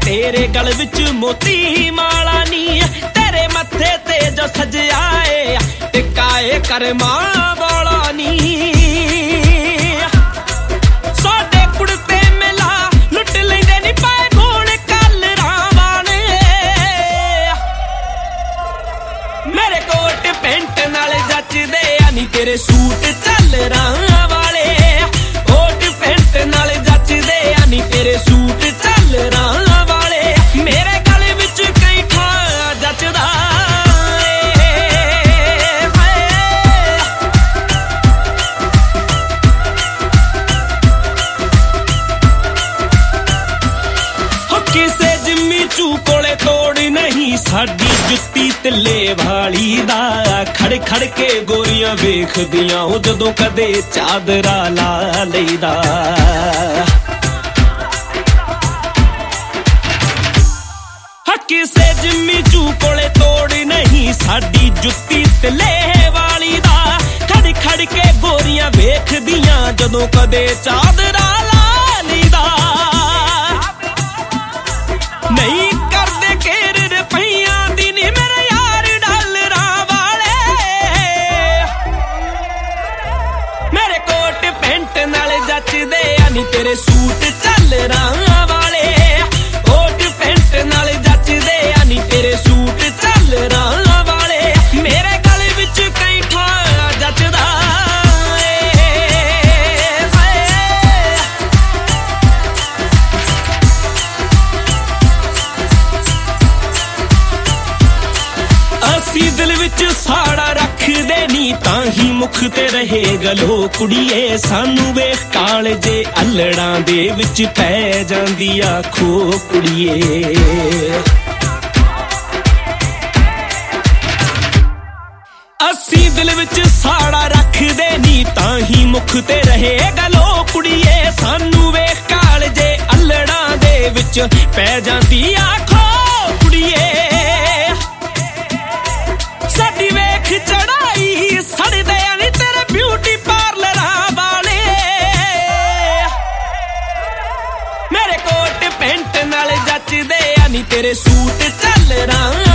तेरे गल विच मोती माला नी तेरे मत्थे ते जो सजया ए टिकाए कर मां बोला नी साडे कुड़ते मिला लुट लैंदे नी पाए गोल कलरां वाले मेरे कोट पेंट नाल जचदे आ नी तेरे सूट झलरां वाले कोट पेंट नाल जचदे आ नी तेरे सूट झलरां वाले मेरे गले विच कई ठा जचदा किसे जिम्मी चू कोले तोड़ नहीं साडी जुत्ती तिल्ले वाली दा खड़ खड़ के गोरियां वेखदियां ओ जदों कदे चादरा ला लईदा किसे जिम्मी चू कोले तोड़ नहीं साडी जुत्ती तिल्ले वाली दा खड़ खड़ के गोरियां वेखदियां जदों कदे चादरा ला लईदा नहीं करदे केर रुपइयां दी नी मेरे यार डॉलरां वाले मेरे कोट पेंट नाल जचदे आ नी तेरे सूट झलरां वाले कोट पेंट नाल जचदे आ नी तेरे सूट झलरां वाले मेरे गले विच कई ठा जचदा असी दिल विच साड़ा रखदे नी तां ही मुख ते रहे गलो कुड़िए सानू वेख कालजे अल्लड़ां दे विच पै जांदी आखो कुड़िए असी दिल विच साड़ा रखदे नी तां ही मुख ते रहे गलो कुड़िए सानू वेख कालजे अल्लड़ां दे विच पै जांदी आखो कुड़िए साडी वेख चढ़ाई सड़दे नी तेरे ब्यूटी पार्लरां वाले मेरे कोट पेंट नाल जचदे आ नी तेरे सूट झलरां